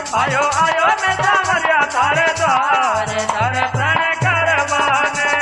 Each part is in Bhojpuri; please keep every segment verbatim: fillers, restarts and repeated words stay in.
आयो आयो मैं सांवरिया तारे द्वार दर्शन करवाने।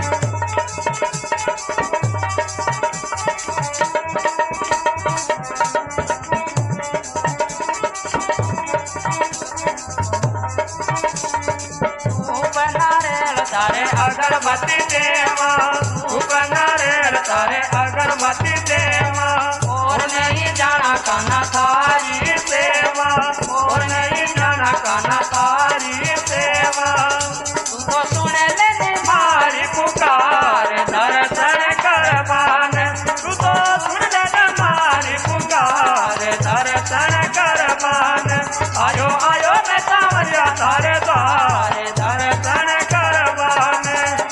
तारे अगरबत्ती देवा धूप नारियल तारे अगरबत्ती देवा और नहीं जाना काना थारी सेवा और नहीं जाना काना थारी सेवा। तू तो सुने ले मारी पुकार दर्शन करवाने। तू तो सुन ले मारी पुकार दर्शन करवाने। आयो आयो मैं सांवरिया तारे द्वार दर्शन करवाने।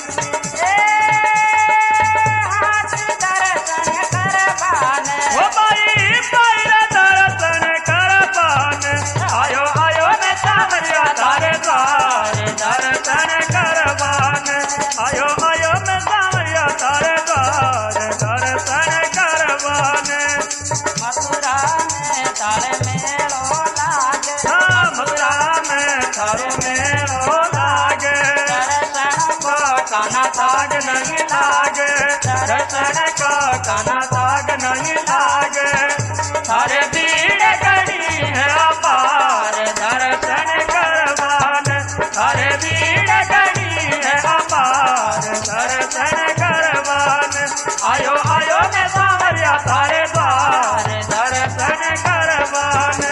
ओ भाई पैरा दर्शन करवाने। आयो आयो मैं सांवरिया तारे द्वार दर्शन करवाने। आयो आयो मैं सांवरिया तारे द्वार दर्शन करवाने। मथुरा में तारे मेलो लागे। हाँ मथुरा में तारे मेलो लागे। दर्शन को काना साग नहीं लागे। दर्शन को काना साग नहीं लागे। सारे भीड़ गड़ी है अपार दर्शन करवाने। सारे भीड़ गड़ी है अपार दर्शन करवाने। आयो आयो मैं सांवरिया तारे द्वार दर्शन करवाने।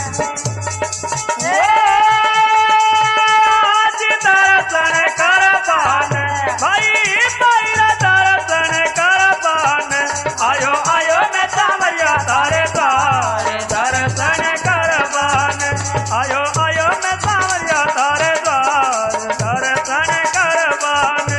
आज दर्शन करवाने भाई पैरा दर्शन करवाने। आयो आयो मैं सांवरिया तारे द्वार दर्शन करवाने। आयो आयो मैं सांवरिया तारे द्वार दर्शन करवाने।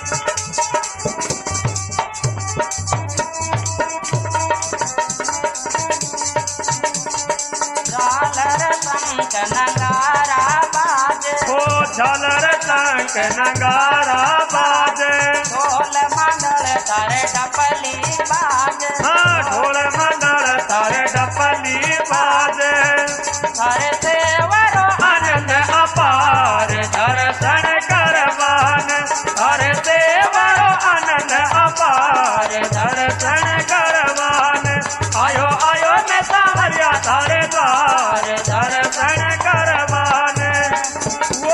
झालर शंख नगारा बाजे। ओ झालर शंख नगारा बाजे। ढोल मंडल तारे डपली बाजे। हाँ ढोल मंडल तारे डपली बाजे। तारे सेवरो आनंद अपार दर्शन करवाने। तारे सेवरो आनंद अपार दर्शन करवाने। आयो आयो मैं सांवरिया तारे द्वार दर्शन करवाने। वो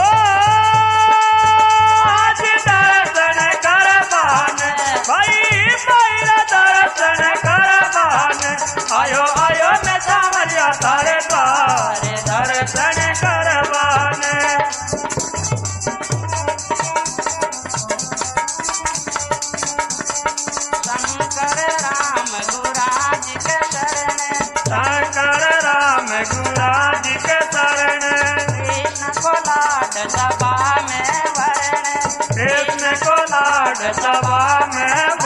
आज दर्शन करवाने भाई पैरा दर्शन करवाने। आयो आयो मैं सांवरिया तारे द्वार दर्शन करवाने। शंकर राम गुराज के शरण। शंकर राम गुराज के शरण। कृष्ण को लाड सभा में वरण। कृष्ण को लाड सभा में